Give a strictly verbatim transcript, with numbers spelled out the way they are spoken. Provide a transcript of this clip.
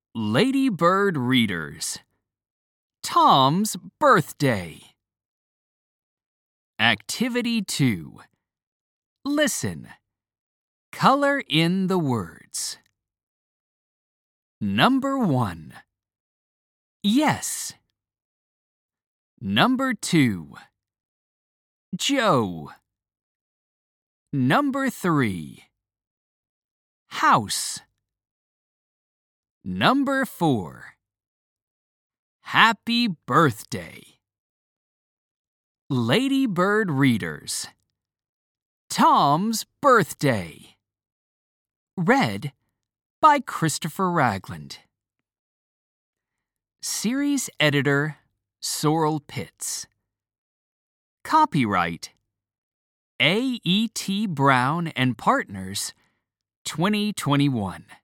Ladybird Readers. Tom's birthday. Activity two. Listen. Color in the words. Number one. Yes. Number two. Joe. Number three. House. Number four. Happy birthday. Ladybird Readers. Tom's birthday. Read by Christopher Ragland. Series Editor Sorrel Pitts. Copyright A E T Brown and Partners, twenty twenty-one.